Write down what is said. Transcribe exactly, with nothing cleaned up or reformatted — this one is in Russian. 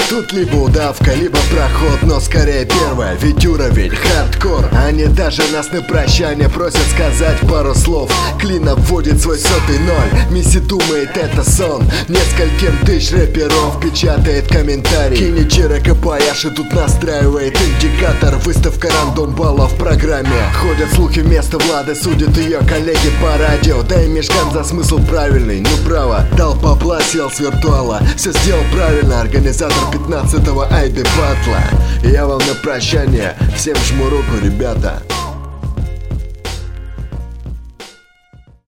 Тут либо удавка, либо проход, но скорее первое, ведь уровень хардкор. Они даже нас на прощание просят сказать пару слов. Клин обводит свой сотый ноль, Мисси думает это сон. Нескольким тысяч рэперов печатает комментарий. Киничиро Кабаяши тут настраивает индикатор. Выставка рандом баллов в программе. Ходят слухи, вместо Влады судят ее коллеги по радио. Да и Мишкан за смысл правильный, ну право. Дал бабла, сел с виртуала. Все сделал правильно, организатор пятнадцатого Айды батла. Я вам на прощание, всем жму руку, ребята.